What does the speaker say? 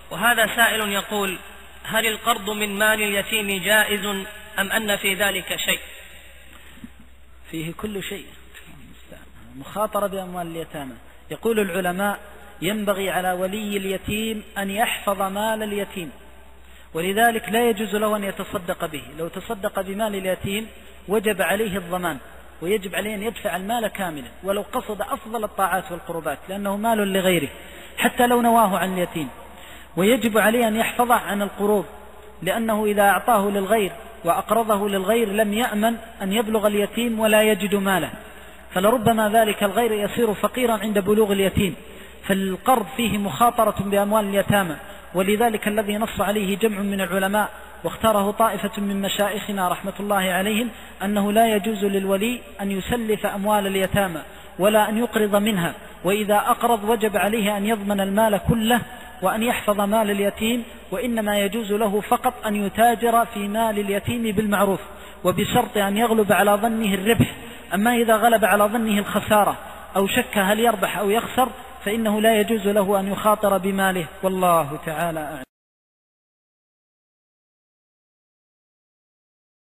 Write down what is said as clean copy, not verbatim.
وهذا سائل يقول: هل القرض من مال اليتيم جائز أم أن في ذلك شيء؟ فيه كل شيء، مخاطرة بأموال اليتامى. يقول العلماء: ينبغي على ولي اليتيم أن يحفظ مال اليتيم، ولذلك لا يجوز له أن يتصدق به. لو تصدق بمال اليتيم وجب عليه الضمان، ويجب عليه أن يدفع المال كاملا ولو قصد أفضل الطاعات والقربات، لأنه مال لغيره حتى لو نواه عن اليتيم. ويجب عليه أن يحفظه عن القروض، لأنه إذا أعطاه للغير وأقرضه للغير لم يأمن أن يبلغ اليتيم ولا يجد ماله، فلربما ذلك الغير يصير فقيرا عند بلوغ اليتيم. فالقرض فيه مخاطرة بأموال اليتامى، ولذلك الذي نص عليه جمع من العلماء واختاره طائفة من مشايخنا رحمة الله عليهم أنه لا يجوز للولي أن يسلف أموال اليتامى ولا أن يقرض منها، وإذا أقرض وجب عليه أن يضمن المال كله وأن يحفظ مال اليتيم، وإنما يجوز له فقط أن يتاجر في مال اليتيم بالمعروف، وبشرط أن يغلب على ظنه الربح. أما إذا غلب على ظنه الخسارة أو شك هل يربح أو يخسر فإنه لا يجوز له أن يخاطر بماله، والله تعالى أعلم.